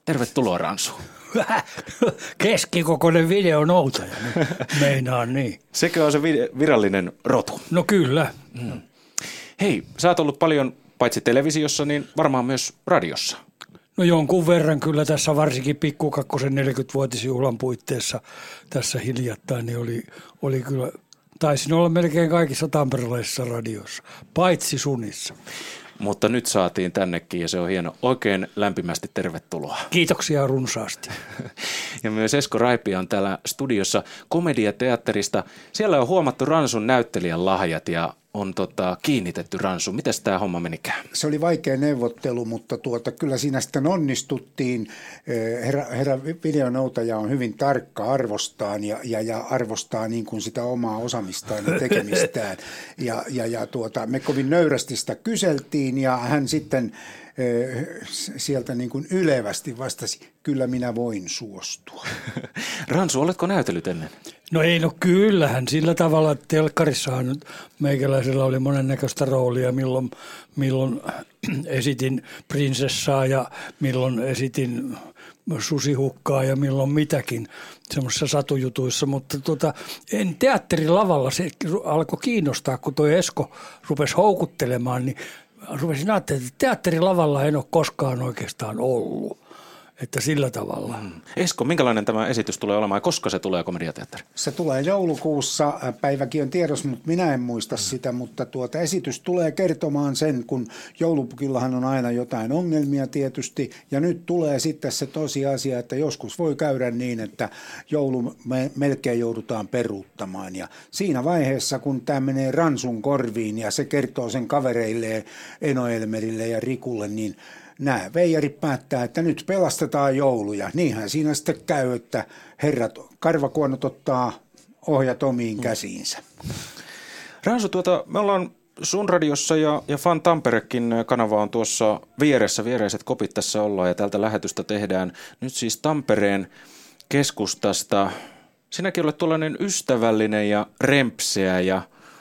Tervetuloa Ransu. Keskikokoinen videonoutaja, meinaan niin. Sekö on se virallinen rotu? No kyllä. Hei, sä oot ollut paljon paitsi televisiossa, niin varmaan myös radiossa. No jonkun verran kyllä tässä varsinkin Pikku Kakkosen 40-vuotisjuhlan puitteissa tässä hiljattain, niin oli kyllä, taisin olla melkein kaikissa tamperelaisissa radioissa, paitsi Sunissa. Mutta nyt saatiin tännekin ja se on hieno. Oikein lämpimästi tervetuloa. Kiitoksia runsaasti. Ja myös Esko Raipia on täällä studiossa komediateatterista. Siellä on huomattu Ransun näyttelijän lahjat ja on kiinnitetty Ransu. Mitäs tämä homma menikään? Se oli vaikea neuvottelu, mutta kyllä siinä sitten onnistuttiin. Herra videonoutaja on hyvin tarkka arvostaan ja arvostaa niin kuin sitä omaa osaamistaan ja tekemistään. Me kovin nöyrästi sitä kyseltiin ja hän sitten sieltä niin kuin ylevästi vastasi, kyllä minä voin suostua. Ransu, oletko näytellyt ennen? No ei, no kyllähän sillä tavalla, että telkkarissahan nyt meikäläisellä oli monennäköistä roolia, milloin esitin prinsessaa ja milloin esitin susihukkaa ja milloin mitäkin semmoisissa satujutuissa, mutta en teatterilavalla se alkoi kiinnostaa, kun toi Esko rupesi houkuttelemaan, niin rupesin ajattelemaan, että teatterilavalla en ole koskaan oikeastaan ollut. Että sillä tavalla. Esko, minkälainen tämä esitys tulee olemaan ja koska se tulee komediateatteri? Se tulee joulukuussa, päiväkin on tiedossa, mutta minä en muista sitä, mutta esitys tulee kertomaan sen, kun joulupukillahan on aina jotain ongelmia tietysti ja nyt tulee sitten se tosiasia, että joskus voi käydä niin, että joulu melkein joudutaan peruuttamaan ja siinä vaiheessa, kun tämä menee Ransun korviin ja se kertoo sen kavereille, Eno Elmerille ja Rikulle, niin nämä veijarit päättää, että nyt pelastetaan jouluja. Niinhän siinä sitten käy, että herrat karvakuonot ottaa ohjat omiin käsiinsä. Ransu, me ollaan sun radiossa ja Fan Tamperekin kanava on tuossa vieressä. Viereiset kopit tässä ollaan ja tältä lähetystä tehdään nyt siis Tampereen keskustasta. Sinäkin olet tuollainen ystävällinen ja rempseä ja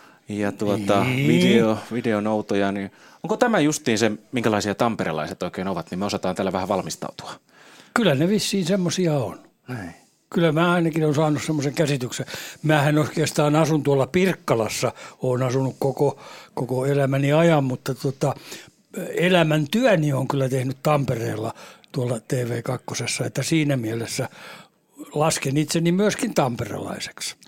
videonoutoja, niin onko tämä justiin se, minkälaisia tamperelaiset oikein ovat, niin me osataan tällä vähän valmistautua? Kyllä ne vissiin semmoisia on. Näin. Kyllä mä ainakin olen saanut semmoisen käsityksen. Mähän oikeastaan asun tuolla Pirkkalassa, olen asunut koko elämäni ajan, mutta elämäntyöni on kyllä tehnyt Tampereella tuolla TV2, että siinä mielessä lasken itseni myöskin tamperelaiseksi.